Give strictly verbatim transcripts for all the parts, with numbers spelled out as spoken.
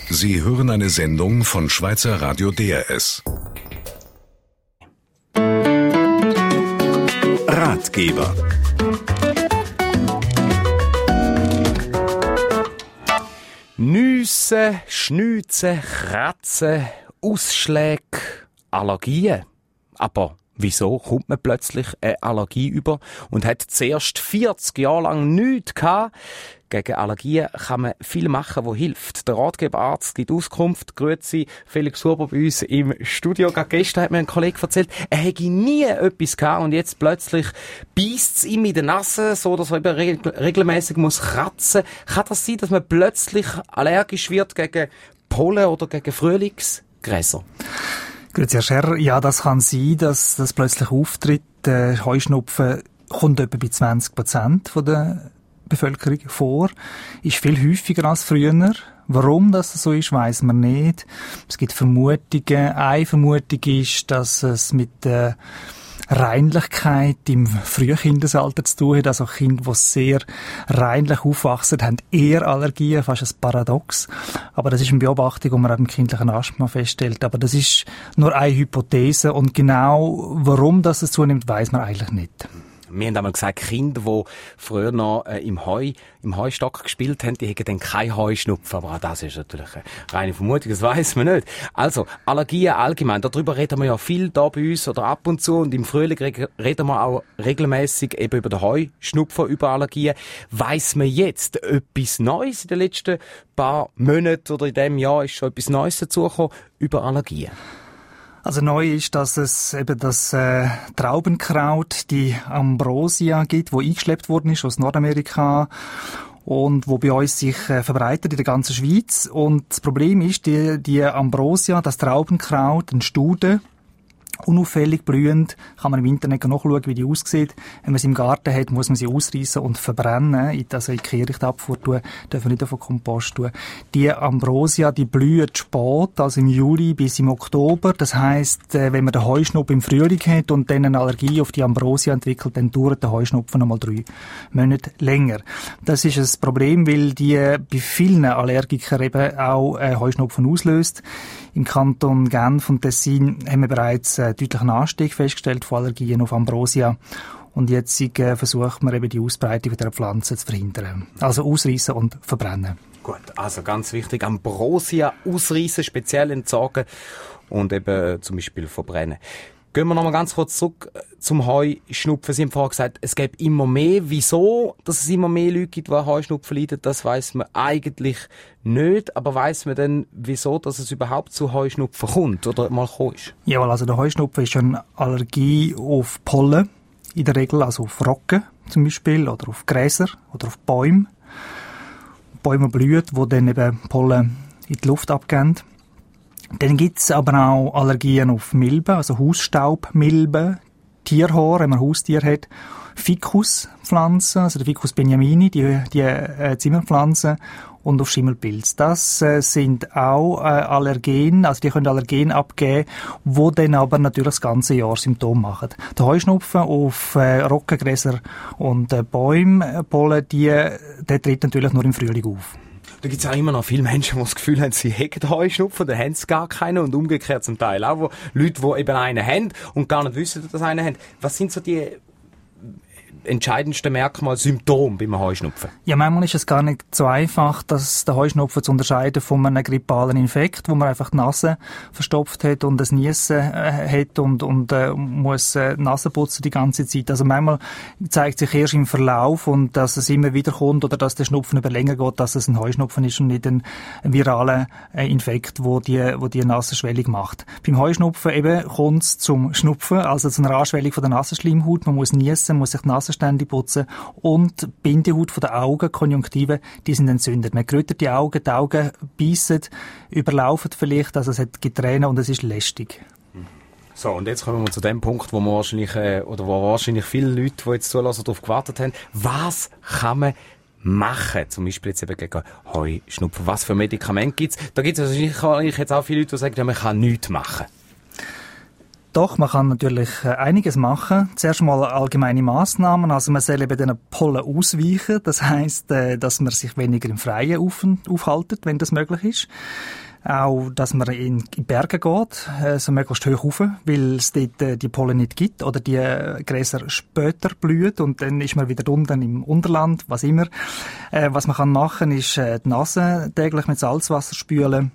Sie hören eine Sendung von Schweizer Radio D R S. Ratgeber. Nüsse, Schnüze, Kratzen, Ausschläge, Allergien. Aber wieso kommt man plötzlich eine Allergie über und hat zuerst vierzig Jahre lang nichts gehabt? Gegen Allergien kann man viel machen, was hilft. Der Ratgeberarzt gibt Auskunft. Grüezi, Felix Huber bei uns im Studio. Gerade gestern hat mir ein Kollege erzählt, er hätte nie etwas gehabt und jetzt plötzlich beisst es ihm in der Nase, so dass er eben regl- regelmäßig muss kratzen. Kann das sein, dass man plötzlich allergisch wird gegen Pollen oder gegen Frühlingsgräser? Grüezi, Herr Scherrer. Ja, das kann sein, dass das plötzlich auftritt. Der Heuschnupfen kommt etwa bei zwanzig Prozent von der Bevölkerung vor, ist viel häufiger als früher. Warum das so ist, weiss man nicht. Es gibt Vermutungen. Eine Vermutung ist, dass es mit der Reinlichkeit im Frühkindesalter zu tun hat. Also Kinder, die sehr reinlich aufwachsen, haben eher Allergien, fast ein Paradox. Aber das ist eine Beobachtung, die man auch im kindlichen Asthma feststellt. Aber das ist nur eine Hypothese und genau warum das zunimmt, weiss man eigentlich nicht. Wir haben einmal gesagt, Kinder, die früher noch äh, im Heu, im Heustock gespielt haben, die hätten dann keinen Heuschnupfen. Aber auch das ist natürlich eine reine Vermutung, das weiss man nicht. Also, Allergien allgemein, darüber reden wir ja viel da bei uns oder ab und zu. Und im Frühling re- reden wir auch regelmässig eben über den Heuschnupfen, über Allergien. Weiss man jetzt etwas Neues in den letzten paar Monaten oder in diesem Jahr ist schon etwas Neues dazugekommen über Allergien? Also neu ist, dass es eben das äh, Traubenkraut, die Ambrosia gibt, wo eingeschleppt worden ist aus Nordamerika und wo bei uns sich äh, verbreitet in der ganzen Schweiz. Und das Problem ist, die, die Ambrosia, das Traubenkraut, ein Staude, unauffällig blühend, kann man im Internet nachschauen, wie die aussieht. Wenn man sie im Garten hat, muss man sie ausreißen und verbrennen, also in die Kehrichtabfuhr tun, dürfen wir nicht auf den Kompost tun. Die Ambrosia, die blüht spät, also im Juli bis im Oktober. Das heisst, wenn man den Heuschnupfen im Frühling hat und dann eine Allergie auf die Ambrosia entwickelt, dann dauert der Heuschnupfen nochmal drei Monate länger. Das ist ein Problem, weil die bei vielen Allergikern eben auch Heuschnupfen auslöst. Im Kanton Genf und Tessin haben wir bereits einen deutlichen Anstieg festgestellt von Allergien auf Ambrosia. Und jetzt äh, versucht man eben die Ausbreitung dieser Pflanze zu verhindern. Also ausreißen und verbrennen. Gut, also ganz wichtig, Ambrosia ausreißen, speziell entsorgen und eben zum Beispiel verbrennen. Gehen wir nochmal ganz kurz zurück zum Heuschnupfen. Sie haben vorhin gesagt, es gibt immer mehr. Wieso, dass es immer mehr Leute gibt, die an Heuschnupfen leiden, das weiss man eigentlich nicht. Aber weiss man denn, wieso, dass es überhaupt zu Heuschnupfen kommt oder mal gekommen ist? Ja, also der Heuschnupfen ist eine Allergie auf Pollen. In der Regel also auf Rocken zum Beispiel oder auf Gräser oder auf Bäume. Bäume blühen, die dann eben Pollen in die Luft abgeben. Dann gibt's aber auch Allergien auf Milben, also Hausstaubmilben, Tierhaar, wenn man Haustier hat, Ficus-Pflanzen, also der Ficus benjamini, die, die äh, Zimmerpflanzen und auf Schimmelpilz. Das äh, sind auch äh, Allergen, also die können Allergen abgeben, die dann aber natürlich das ganze Jahr Symptome machen. Der Heuschnupfen auf äh, Rockengräser und äh, Bäumpollen, die, der tritt natürlich nur im Frühling auf. Da gibt es auch immer noch viele Menschen, die das Gefühl haben, sie hätten Heuschnupfen, dann haben sie gar keinen und umgekehrt zum Teil auch, wo Leute, die eben einen haben und gar nicht wissen, dass sie einen haben. Was sind so die entscheidendsten Merkmale, Symptome beim Heuschnupfen? Ja, manchmal ist es gar nicht so einfach, dass der Heuschnupfen zu unterscheiden von einem grippalen Infekt, wo man einfach die Nase verstopft hat und das Niesen äh, hat und, und äh, muss äh, Nase putzen die ganze Zeit. Also manchmal zeigt sich erst im Verlauf und dass es immer wieder kommt oder dass der Schnupfen über länger geht, dass es ein Heuschnupfen ist und nicht ein viraler äh, Infekt, wo die, wo die Nasenschwellung macht. Beim Heuschnupfen eben kommt es zum Schnupfen, also zu einer Anschwellung von der Nasenschleimhaut. Man muss niesen, muss sich die Nase ständig putzen und die Bindehaut von den Augen, Konjunktive, die sind entzündet. Man gerötet die Augen, die Augen beißen, überlaufen vielleicht, also es hat Tränen und es ist lästig. So, und jetzt kommen wir zu dem Punkt, wo man wahrscheinlich, äh, oder wo wahrscheinlich viele Leute, die jetzt zulassen, darauf gewartet haben. Was kann man machen? Zum Beispiel jetzt eben gegen Heuschnupfen. Was für Medikamente gibt es? Da gibt es wahrscheinlich jetzt auch viele Leute, die sagen, ja, man kann nichts machen. doch, man kann natürlich einiges machen. Zuerst mal allgemeine Massnahmen. Also man soll eben den Pollen ausweichen. Das heisst, dass man sich weniger im Freien auf, aufhaltet, wenn das möglich ist. Auch, dass man in, in Berge geht, so möglichst hoch rauf, weil es dort äh, die Pollen nicht gibt oder die äh, Gräser später blühen und dann ist man wieder unten im Unterland, was immer. Äh, was man kann machen, ist äh, die Nase täglich mit Salzwasser spülen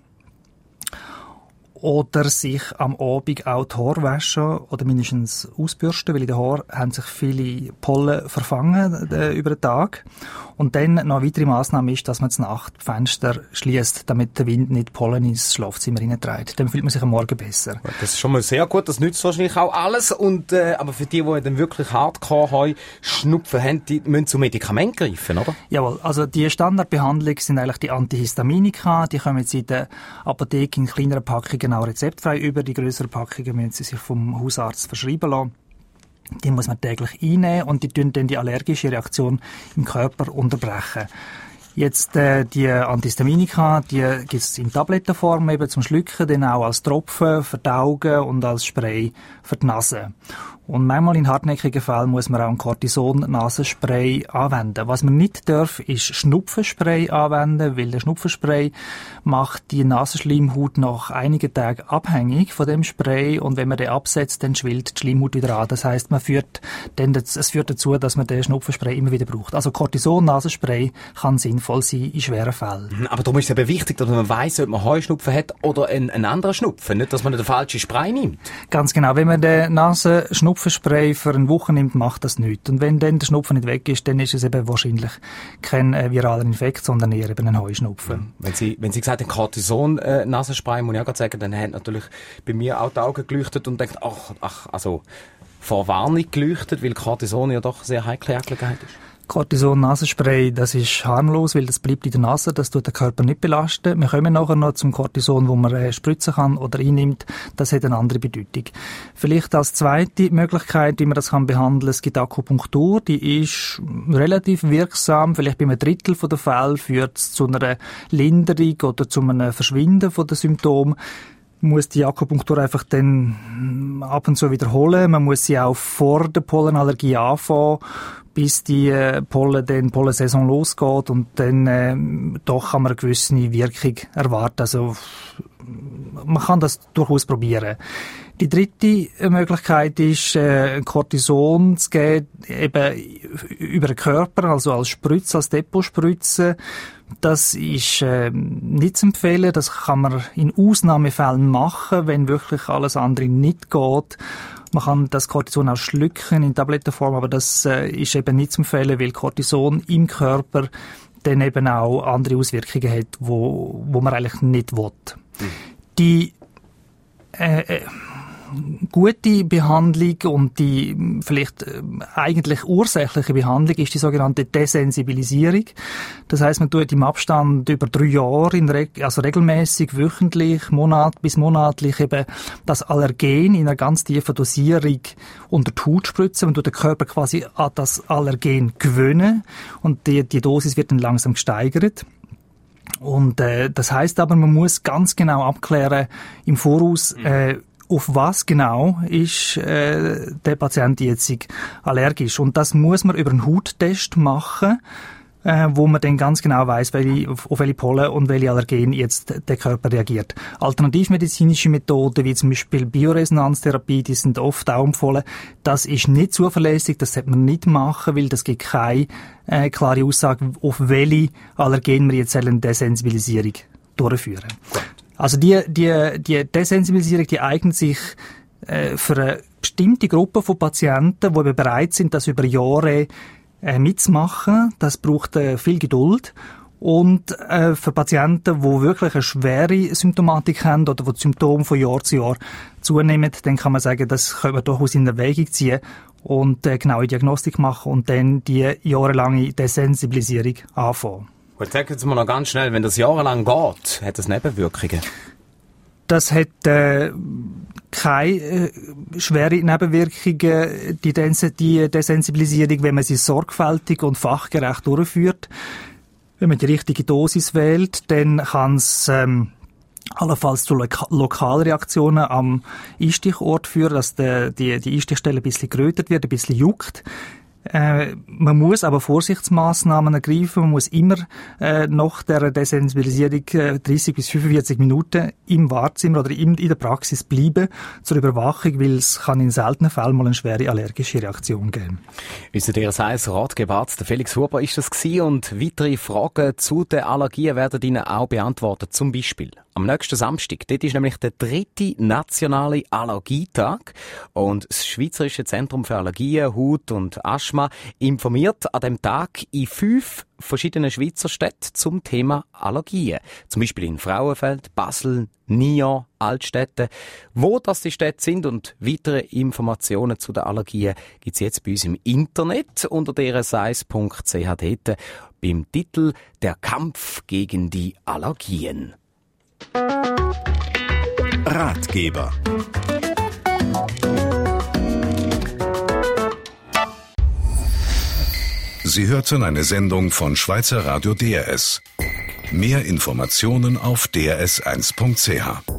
oder sich am Abend auch die Haare waschen oder mindestens ausbürsten, weil in den Haaren haben sich viele Pollen verfangen äh, über den Tag. Und dann noch eine weitere Massnahme ist, dass man die Nacht die Fenster schließt, damit der Wind nicht Pollen ins Schlafzimmer hineinträgt. Dann fühlt man sich am Morgen besser. Das ist schon mal sehr gut, das nützt wahrscheinlich auch alles. Und, äh, aber für die, die dann wirklich Hardcore haben, Schnupfen haben, die müssen zu Medikamenten greifen, oder? Jawohl, also die Standardbehandlung sind eigentlich die Antihistaminika. Die kommen jetzt in der Apotheke in kleineren Packungen auch rezeptfrei über. Die grösseren Packungen müssen sie sich vom Hausarzt verschreiben lassen. Die muss man täglich einnehmen und die tun dann die allergische Reaktion im Körper unterbrechen. Jetzt äh, die Antihistaminika, die gibt es in Tablettenform eben zum Schlucken, dann auch als Tropfen für die Augen und als Spray für die Nase. Und manchmal in hartnäckigen Fällen muss man auch ein Cortison-Nasenspray anwenden. Was man nicht darf, ist Schnupfenspray anwenden, weil der Schnupfenspray macht die Nasenschleimhaut nach einigen Tagen abhängig von dem Spray und wenn man den absetzt, dann schwillt die Schleimhaut wieder an. Das heisst, man führt dann, es führt dazu, dass man den Schnupfenspray immer wieder braucht. Also Cortison-Nasenspray kann sinnvoll sein in schweren Fällen. Aber darum ist es eben wichtig, dass man weiss, ob man Heuschnupfen hat oder einen, einen anderen Schnupfen, nicht, dass man den falschen Spray nimmt. Ganz genau. Wenn man den Nasenschnupfen Schnupfenspray für eine Woche nimmt, macht das nichts. Und wenn dann der Schnupfen nicht weg ist, dann ist es eben wahrscheinlich kein äh, viraler Infekt, sondern eher eben ein Heuschnupfen. Wenn Sie, wenn Sie gesagt haben, Cortison-Nasenspray, äh, muss ich auch sagen, dann haben natürlich bei mir auch die Augen geleuchtet und denkt, ach, ach, also vor Warnung geleuchtet, weil Cortison ja doch sehr heikle Angelegenheit ist. Cortison-Nasenspray, das ist harmlos, weil das bleibt in der Nase, das tut den Körper nicht belasten. Wir kommen nachher noch zum Cortison, wo man äh, spritzen kann oder einnimmt. Das hat eine andere Bedeutung. Vielleicht als zweite Möglichkeit, wie man das kann behandeln, es gibt Akupunktur, die ist relativ wirksam. Vielleicht bei einem Drittel der Fälle führt es zu einer Linderung oder zu einem Verschwinden von den Symptomen. Man muss die Akupunktur einfach dann ab und zu wiederholen. Man muss sie auch vor der Pollenallergie anfangen, bis die äh, Pollen, dann Pollensaison losgeht und dann äh, doch kann man eine gewisse Wirkung erwarten. Also man kann das durchaus probieren. Die dritte Möglichkeit ist, äh, Cortison zu geben, eben über den Körper, also als Spritze, als Depotspritze. Das ist äh, nicht zu empfehlen. Das kann man in Ausnahmefällen machen, wenn wirklich alles andere nicht geht. Man kann das Cortison auch schlucken in Tablettenform, aber das äh, ist eben nicht zu empfehlen, weil Cortison im Körper dann eben auch andere Auswirkungen hat, wo, wo man eigentlich nicht will. Mhm. Die äh, äh, gute Behandlung und die vielleicht äh, eigentlich ursächliche Behandlung ist die sogenannte Desensibilisierung. Das heisst, man tut im Abstand über drei Jahre, in Re- also regelmäßig, wöchentlich, Monat bis monatlich eben das Allergen in einer ganz tiefen Dosierung unter die Haut spritzen. Man tut den Körper quasi an das Allergen gewöhnen und die, die Dosis wird dann langsam gesteigert. Und äh, das heisst aber, man muss ganz genau abklären im Voraus, äh, auf was genau ist äh, der Patient jetzt allergisch. Und das muss man über einen Hauttest machen, äh, wo man dann ganz genau weiss, welche, auf, auf welche Pollen und welche Allergen jetzt der Körper reagiert. Alternativmedizinische Methoden, wie zum Beispiel Bioresonanztherapie, die sind oft auch empfohlen. Das ist nicht zuverlässig, das sollte man nicht machen, weil das gibt keine äh, klare Aussage, auf welche Allergen wir jetzt eine Desensibilisierung durchführen. Also die, die, die Desensibilisierung, die eignet sich äh, für eine bestimmte Gruppe von Patienten, die eben bereit sind, das über Jahre äh, mitzumachen. Das braucht äh, viel Geduld. Und äh, für Patienten, die wirklich eine schwere Symptomatik haben oder die Symptome von Jahr zu Jahr zunehmen, dann kann man sagen, das können wir durchaus in Erwägung ziehen und äh, genaue Diagnostik machen und dann die jahrelange Desensibilisierung anfangen. Gut, sagen Sie mir noch ganz schnell, wenn das jahrelang geht, hat das Nebenwirkungen? Das hat äh, keine äh, schwere Nebenwirkungen, die, Des- die Desensibilisierung, wenn man sie sorgfältig und fachgerecht durchführt. Wenn man die richtige Dosis wählt, dann kann es ähm, allenfalls zu Loka- Lokalreaktionen am Einstichort führen, dass die, die, die Einstichstelle ein bisschen gerötet wird, ein bisschen juckt. Äh, man muss aber Vorsichtsmaßnahmen ergreifen. Man muss immer äh, nach der Desensibilisierung äh, dreißig bis fünfundvierzig Minuten im Wartezimmer oder in, in der Praxis bleiben zur Überwachung, weil es kann in seltenen Fällen mal eine schwere allergische Reaktion geben. Unser D R S eins Ratgeber, der Felix Huber ist das gewesen, und weitere Fragen zu den Allergien werden Ihnen auch beantwortet. Zum Beispiel am nächsten Samstag. Dort ist nämlich der dritte nationale Allergietag, und das Schweizerische Zentrum für Allergien, Haut und Asthma informiert an dem Tag in fünf verschiedenen Schweizer Städten zum Thema Allergien. Zum Beispiel in Frauenfeld, Basel, Nyon, Altstädte. Wo das die Städte sind und weitere Informationen zu den Allergien gibt es jetzt bei uns im Internet unter d r s eins punkt c h dort beim Titel «Der Kampf gegen die Allergien». Ratgeber. Sie hörten eine Sendung von Schweizer Radio D R S. Mehr Informationen auf d r s eins punkt c h.